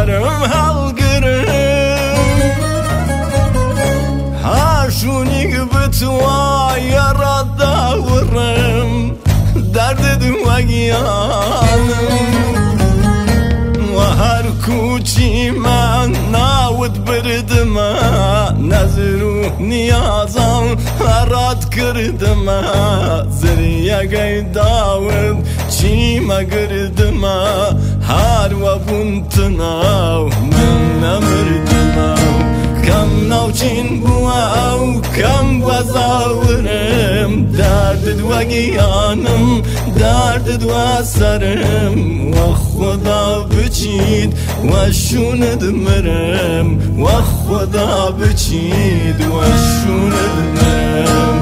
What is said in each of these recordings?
سرم هەڵگرم هاشونی بتوایە ڕاداوڕم دەردت وەگیانم و هەر کوچیمان ناوت بردمە نەزر و نیازم هەڕات کردمە زریەگەی داوت چیمە گردمە هەروە بوونتناو من نەمردمە کەم ناوچین بووە و کەم وەزاورم دەردت وەگیانم دەردت وە سەرم وە خۆدا بچیت وە شوونت مرم وە خۆدا بچیت وە شوونت مرم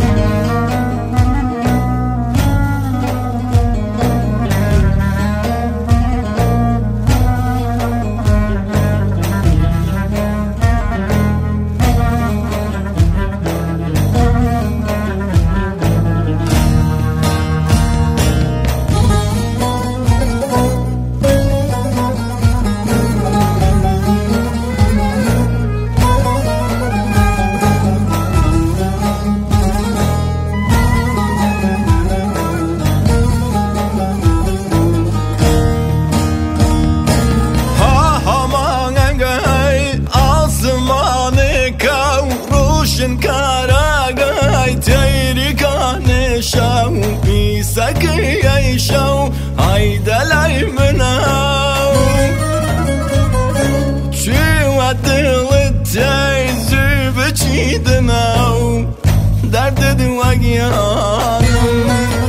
کارەگای تەیریکانی شەو پیسەکەی شەو هەیدە لای منەو چووە دڵت تەیزی بچیدنەو دەردت وەگیانم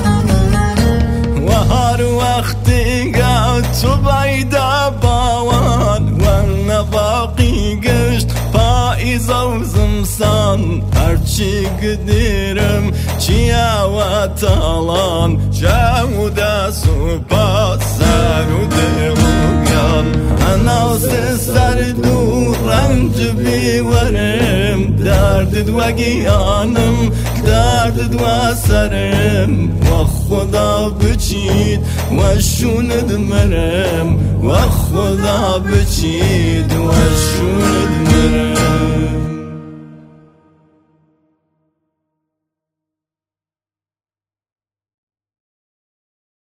وە هەر وەختیگە تو بەیدا باوان وە نەباقی گشت پائیزە و زمسان هەرچی گدیرم چیاوە تاڵان جەودا سوپا سەر و دڵگیان هەناوسە سەرد و ڕەنج بیوەرم دەردت وەگیانم دەردت وە سەرم وە خۆدا بچیت وە شوونت مرم وە خۆدا بچیت وە